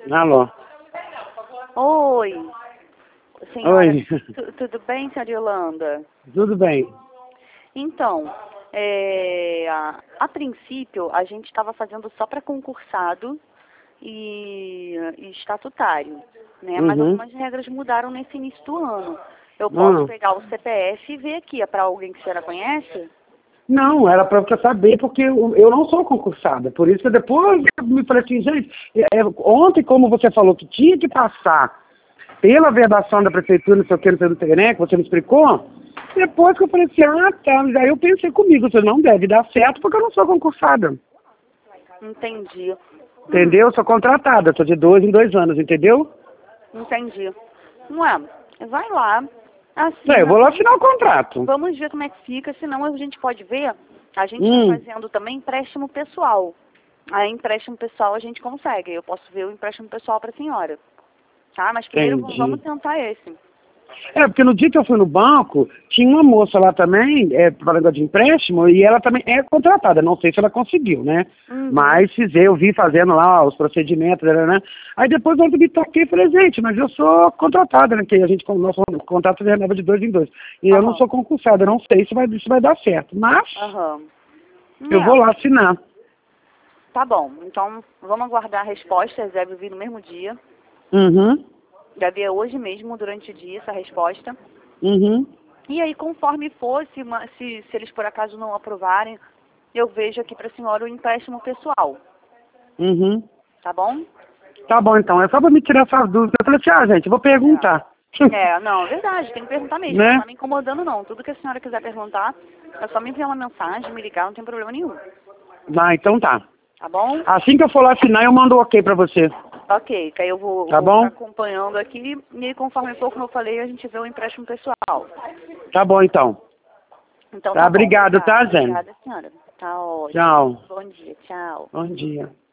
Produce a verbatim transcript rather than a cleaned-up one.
Alô. Oi. Senhora, Oi. tu- tudo bem, senhora Yolanda? Tudo bem. Então, é, a, a princípio, a gente estava fazendo só para concursado e, e estatutário, né? Mas Uhum. algumas regras mudaram nesse início do ano. Eu posso Hum. pegar o C P F e ver aqui. É para alguém que a senhora conhece? Não, era para você saber, porque eu eu não sou concursada. Por isso que depois eu me falei assim, gente, é, é, ontem, como você falou que tinha que passar pela vedação da prefeitura, não sei o que, não sei o que, né, que você me explicou, depois que eu falei assim, ah, tá, mas aí eu pensei comigo, você não deve dar certo porque eu não sou concursada. Entendi. Entendeu? Eu sou contratada, sou de dois em dois anos, entendeu? Entendi. Ué, vai lá, É, eu assina. vou lá Vamos, assinar o contrato. vamos ver como é que fica, senão a gente pode ver. A gente está Hum, fazendo também empréstimo pessoal. Aí empréstimo pessoal a gente consegue. Eu posso ver o empréstimo pessoal para a senhora. Tá? Mas primeiro v- entendi. vamos tentar esse. É, porque no dia que eu fui no banco, tinha uma moça lá também, é, falando de empréstimo, e ela também é contratada. Não sei se ela conseguiu, né? Uhum. Mas fiz, eu vi fazendo lá os procedimentos, né? né. Aí depois eu me toquei e falei, gente, mas eu sou contratada, né? Que a gente, o nosso contrato renova de dois em dois. E eu não Aham. sou concursada, eu não sei se vai, se vai dar certo. Mas Aham. eu vou É, lá assinar. tá bom. Então vamos aguardar a resposta. Deve vir no mesmo dia. Uhum, Deve vir hoje mesmo, durante o dia, essa resposta. uhum. E aí, conforme for, se, uma- se, se eles por acaso não aprovarem, eu vejo aqui para a senhora o empréstimo pessoal, Uhum. tá bom? Tá bom, então. É só pra me tirar essa dúvida. Eu falei assim, ah, gente, eu vou perguntar. É, não, é verdade, tem que perguntar mesmo, não Né? tá me incomodando não. Tudo que a senhora quiser perguntar, é só me enviar uma mensagem, me ligar, não tem problema nenhum, Ah, então tá. tá bom? Assim que eu for lá assinar, eu mando o ok pra você. Ok, que aí eu vou, Tá vou ficar bom? acompanhando aqui e conforme for, como eu falei, a gente vê o empréstimo pessoal. Tá bom, então. Então Tá, tá bom, obrigado, obrigada, tá, Zé? obrigada senhora. Tá ótimo. Tchau. Bom dia, tchau. Bom dia.